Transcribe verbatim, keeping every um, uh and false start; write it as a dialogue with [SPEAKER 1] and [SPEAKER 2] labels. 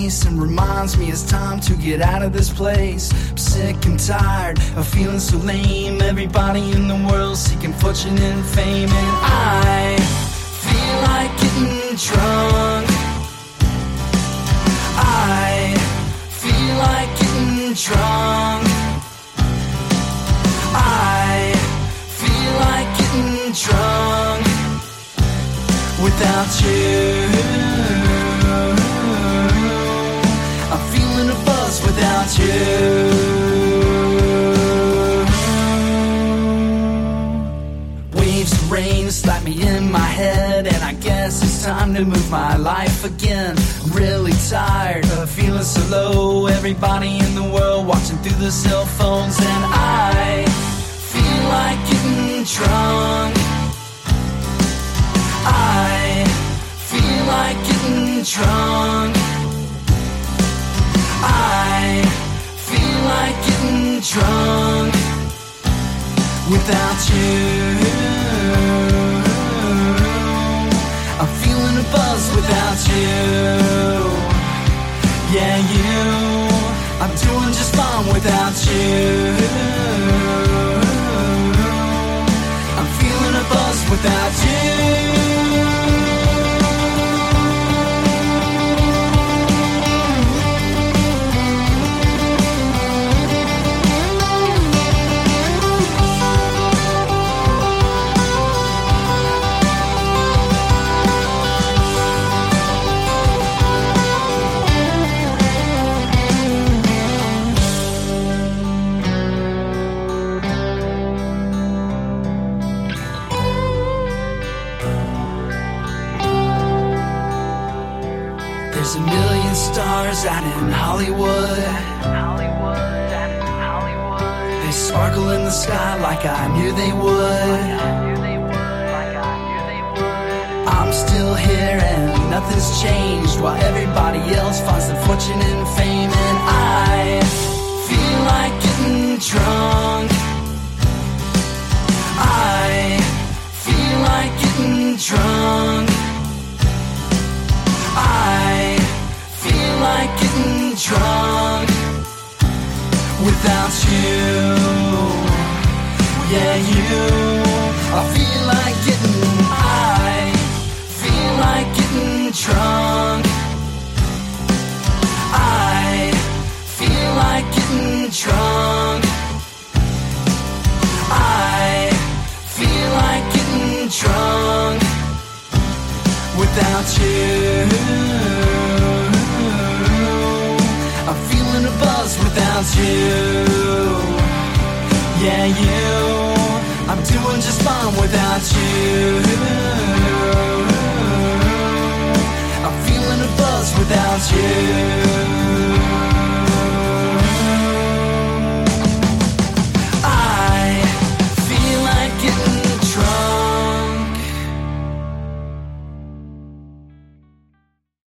[SPEAKER 1] face and reminds me it's time to get out of this place. I'm sick and tired of feeling so lame. Everybody in the world seeking fortune and fame, and I feel like getting drunk. I feel like getting drunk. I feel like getting drunk without you. I'm feeling a buzz without you. Waves of rain slap me in my head, and I guess it's time to move my life again. I'm really tired of feeling so low. Everybody in the world watching through the cell phones, and I feel like getting drunk. I feel like getting drunk. I feel like getting drunk without you. I'm feeling a buzz without you. Yeah, you. I'm doing just fine without you. I'm feeling a buzz without you. There's a million stars out in Hollywood. Hollywood, out in Hollywood. They sparkle in the sky like I knew they would. Like I knew they would. Like I knew they would. I'm still here and nothing's changed, while everybody else finds their fortune and fame. And I feel like getting drunk. I feel like getting drunk. I feel like getting drunk without you. Yeah, you. I feel like getting, I feel like getting drunk. I feel like getting drunk. I feel like getting drunk without you. I'm feeling a buzz without you. Yeah, you. I'm doing just fine without you. I'm feeling a buzz without you.